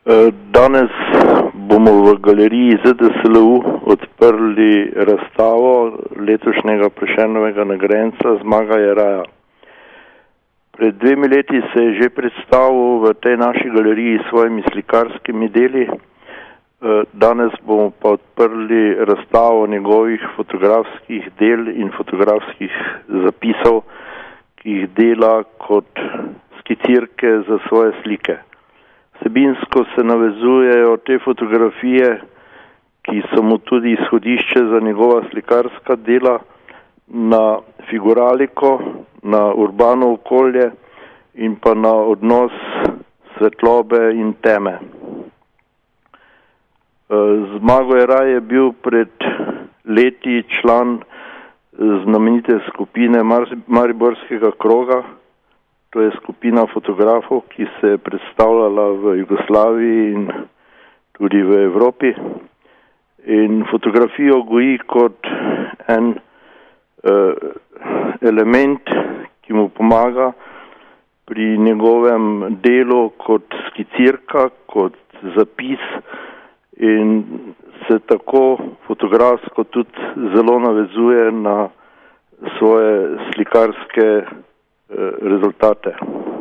Danes bomo v galeriji ZDSLU odprli razstavo letošnjega Prešernovega nagrajenca Zmaga Jeraja. Pred 2 leti se je že predstavil v tej naši galeriji s svojimi slikarskimi deli. Danes bomo pa odprli razstavo njegovih fotografskih del in fotografskih zapisov, ki jih dela kot skicirke za svoje slike. Vsebinsko se navezujejo te fotografije, ki so mu tudi izhodišče za njegova slikarska dela, na figuraliko, na urbano okolje in pa na odnos svetlobe in teme. Zmago Jeraj je bil pred leti član znamenite skupine Mariborskega kroga. To je skupina fotografov, ki se je predstavljala v Jugoslaviji in tudi v Evropi. In fotografijo goji kot en element, ki mu pomaga pri njegovem delu kot skicirka, kot zapis in se tako fotografsko tudi zelo navezuje na svoje slikarske rezultate.